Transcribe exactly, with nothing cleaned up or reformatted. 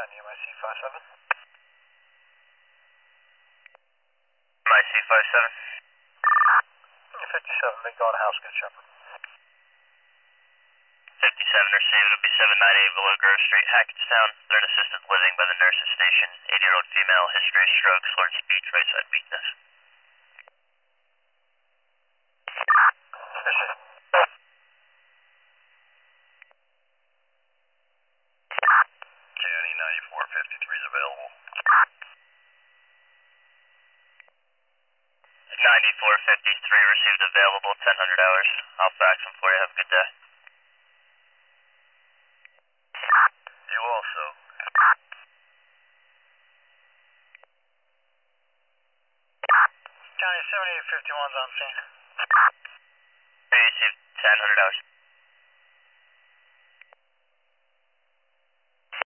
ten, U M I C five seven. M I C five seven. fifty-seven, make going house, good Shepherd. fifty-seven received, it'll be seven ninety-eight Willow Grove Street, Hackettstown. They're in assisted living by the nurse's station. eighty-year-old female, history of stroke, slurred speech, right side weakness. County ninety-four fifty-three is available. ninety-four fifty-three received available, ten hundred hours. I'll fax them for you. Have a good day. You also. County seventy-eight fifty-one's on scene. Received ten hundred hours.